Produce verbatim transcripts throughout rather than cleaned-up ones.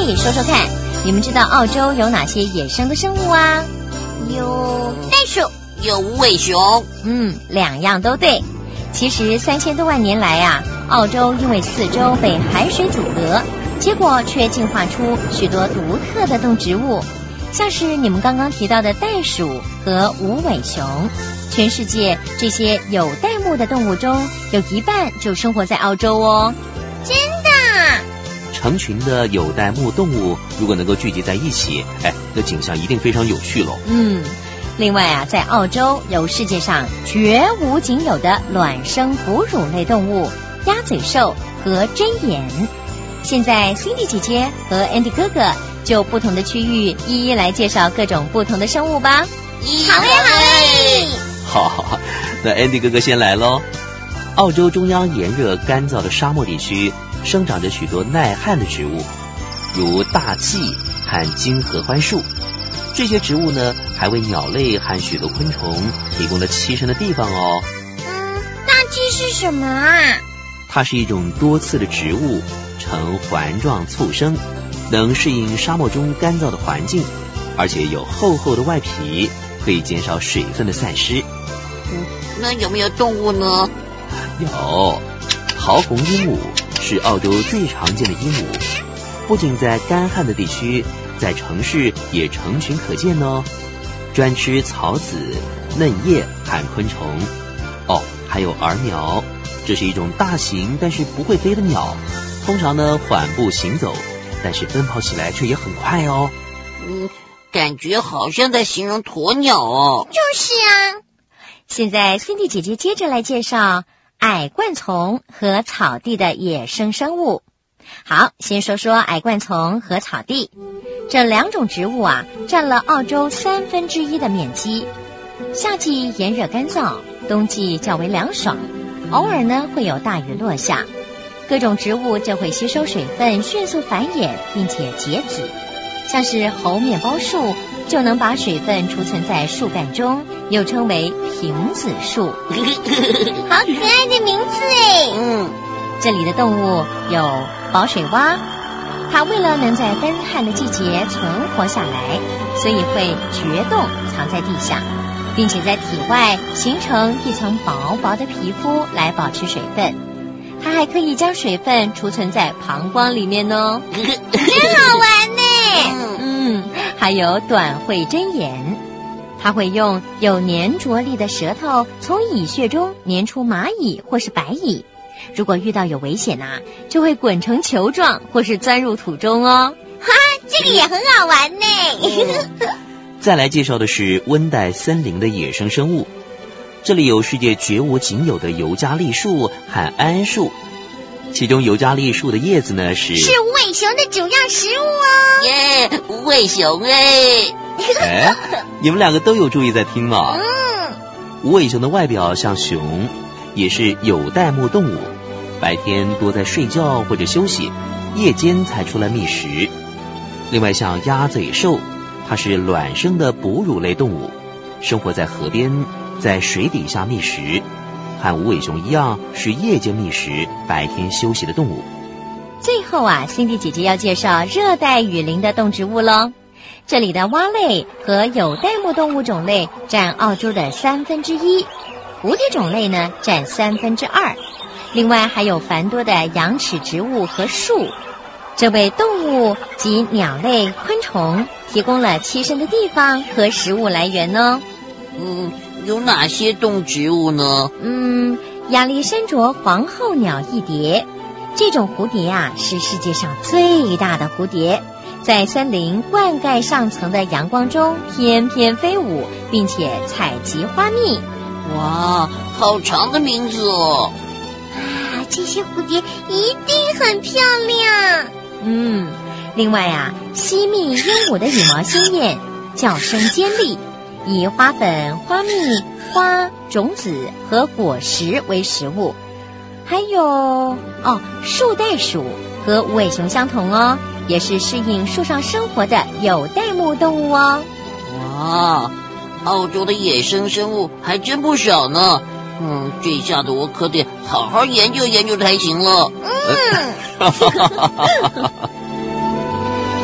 嘿，说说看，你们知道澳洲有哪些野生的生物啊？ 有袋鼠，有无尾熊。 嗯，两样都对。其实三千多万年来啊，澳洲因为四周被海水阻隔，结果却进化出许多独特的动植物，像是你们刚刚提到的袋鼠和无尾熊。全世界这些有袋目的动物中，有一半就生活在澳洲哦。 真的？ 成群的有袋目动物如果能够聚集在一起，哎，那景象一定非常有趣喽。 嗯。另外啊，在澳洲有世界上绝无仅有的卵生哺乳类动物鸭嘴兽和针眼。现在 Cindy 姐姐和 Andy 哥哥就不同的区域一一来介绍各种不同的生物吧。 好嘞好嘞。 好好，那 Andy 哥哥先来咯。澳洲中央炎热干燥的沙漠地区生长着许多耐旱的植物，如大蓟和金合欢树。这些植物呢，还为鸟类和许多昆虫提供了栖身的地方哦。 嗯，大蓟是什么啊？ 它是一种多刺的植物，呈环状簇生，能适应沙漠中干燥的环境，而且有厚厚的外皮，可以减少水分的散失。 嗯，那有没有动物呢？ 有，桃红鹦鹉是澳洲最常见的鹦鹉，不仅在干旱的地区，在城市也成群可见哦，专吃草籽、嫩叶和昆虫。哦，还有儿苗，这是一种大型但是不会飞的鸟，通常呢缓步行走，但是奔跑起来却也很快哦。 嗯，感觉好像在形容鸵鸟哦。就是啊。 现在 Cindy 姐姐接着来介绍矮灌丛和草地的野生生物。好，先说说矮灌丛和草地。这两种植物啊，占了澳洲三分之一的面积。夏季炎热干燥，冬季较为凉爽，偶尔呢会有大雨落下，各种植物就会吸收水分，迅速繁衍，并且结籽。像是猴面包树就能把水分储存在树干中，又称为瓶子树。 好可爱的名字哎。 嗯，这里的动物有宝水蛙，它为了能在干旱的季节存活下来，所以会掘洞藏在地下，并且在体外形成一层薄薄的皮肤来保持水分。它还可以将水分储存在膀胱里面哦。 真好玩呢。 嗯，还有短喙针眼，它会用有粘着力的舌头从蚁穴中粘出蚂蚁或是白蚁。如果遇到有危险啊，就会滚成球状或是钻入土中哦。 哈，这个也很好玩呢。 再来介绍的是温带森林的野生生物，这里有世界绝无仅有的尤加利树和桉树，其中尤加利树的叶子呢是是无尾熊的主要食物哦。耶，无尾熊哎。 哎，你们两个都有注意在听吗？ 嗯。 无尾熊的外表像熊，也是有袋目动物，白天多在睡觉或者休息，夜间才出来觅食。另外像鸭嘴兽，它是卵生的哺乳类动物，生活在河边，在水底下觅食，和无尾熊一样是夜间觅食，白天休息的动物。 最后啊 Cindy 姐姐要介绍热带雨林的动植物咯。这里的蛙类和有袋目动物种类占澳洲的三分之一，蝴蝶种类呢占三分之二，另外还有繁多的羊齿植物和树。这为动物及鸟类、昆虫提供了栖身的地方和食物来源哦。 嗯，有哪些动植物呢？ 嗯，亚历山卓皇后鸟翼蝶，这种蝴蝶啊是世界上最大的蝴蝶，在森林灌溉上层的阳光中翩翩飞舞，并且采集花蜜。 哇，好长的名字哦！啊，这些蝴蝶一定很漂亮。 嗯，另外啊，西密鹦鹉的羽毛鲜艳，叫声尖利，以花粉、花蜜、花、种子和果实为食物。还有哦，树袋鼠和无尾熊相同哦，也是适应树上生活的有袋目动物哦。 哇，澳洲的野生生物还真不少呢。嗯，这下子我可得好好研究研究才行了。嗯。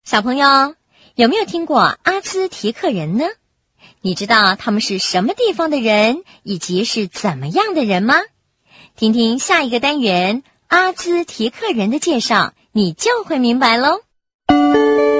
小朋友，有没有听过阿兹提克人呢？你知道他们是什么地方的人，以及是怎么样的人吗？听听下一个单元阿兹提克人的介绍，你就会明白喽。